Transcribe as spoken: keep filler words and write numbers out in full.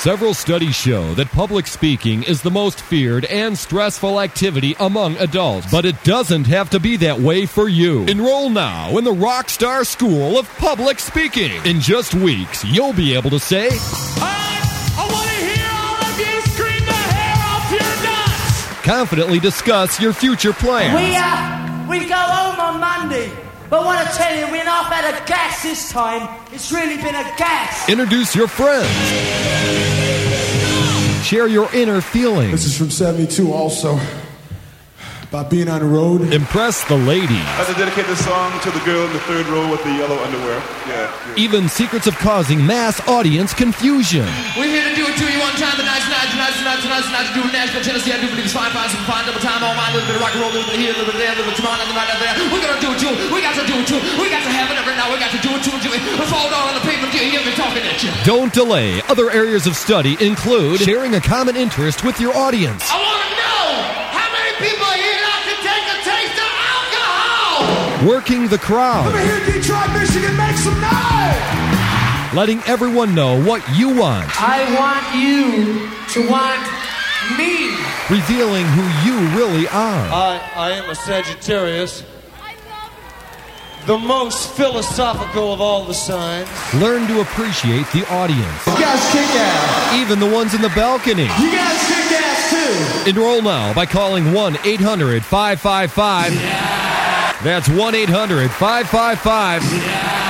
Several studies show that public speaking is the most feared and stressful activity among adults, but it doesn't have to be that way for you. Enroll now in the Rockstar School of Public Speaking. In just weeks, you'll be able to say, I, I want to hear all of you scream the hair off your nuts. Confidently discuss your future plans. We, uh, we go home on Monday. But I want to tell you, we're not had a gas this time. It's really been a gas. Introduce your friends. Share your inner feelings. This is from seventy-two also. About being on the road. Impress the ladies. I'd like to dedicate this song to the girl in the third row with the yellow underwear. Yeah. yeah. Even secrets of causing mass audience confusion. We're here to do it to you one time. Tonight's tonight, tonight's tonight, tonight's tonight. To do Nashville, Tennessee. I do believe it's fine, fine, some fine, double time, all mine. A little bit of rock and roll, a little bit here, a little bit there, a little bit tomorrow, another night out there. We're gonna do it too. We got to do it too. We got to have it every now. We got to do it too. Do it. We'll fall down on the pavement. You hear me talking at you. Don't delay. Other areas of study include sharing a common interest with your audience. I want to know how many people here like to take a taste of alcohol. Working the crowd. Let me hear Detroit, Michigan, make some noise. Letting everyone know what you want. I want you to want me. Revealing who you really are. I, I am a Sagittarius. The most philosophical of all the signs. Learn to appreciate the audience. You guys kick ass. Even the ones in the balcony. You guys kick ass too. Enroll now by calling one eight hundred five five five. Yeah. That's one eight hundred five five five. Yeah.